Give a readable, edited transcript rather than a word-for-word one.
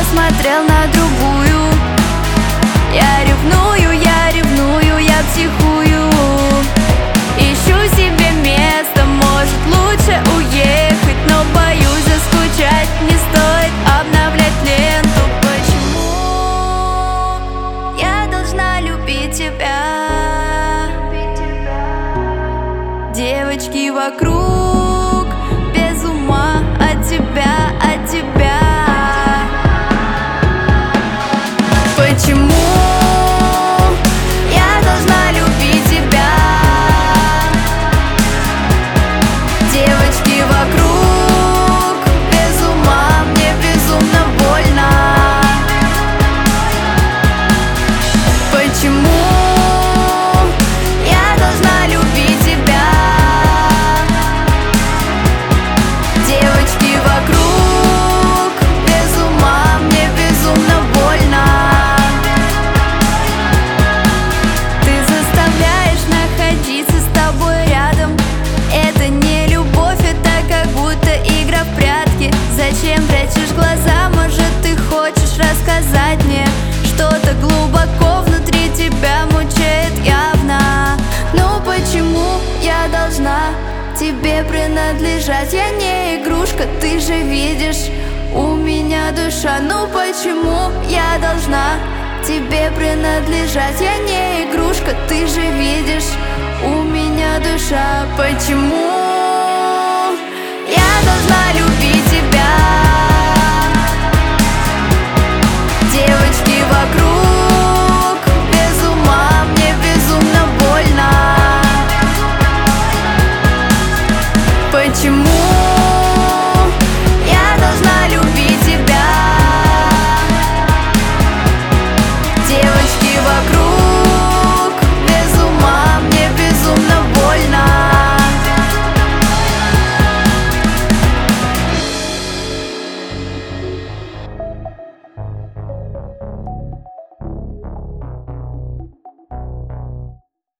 посмотрел на другую. Я ревную, я психую. Ищу себе место, может лучше уехать, но боюсь заскучать, не стоит обновлять ленту. Почему я должна любить тебя? Девочки вокруг без ума от тебя, от тебя. Почему я должна любить тебя? Девочки вокруг без ума, мне безумно больно. Почему я должна любить тебя? Девочки вокруг без ума, мне безумно больно. Ты заставляешь находиться с тобой рядом. Это не любовь, это как будто игра в прятки. Зачем прячешь глаза? Может, ты хочешь рассказать мне? Что-то глубоко внутри тебя мучает явно. Ну почему я должна тебе принадлежать? Я не игрушка, ты же видишь, у меня душа. Ну почему я должна тебе принадлежать? Я не игрушка, ты же видишь, у меня душа. Почему я должна любить тебя?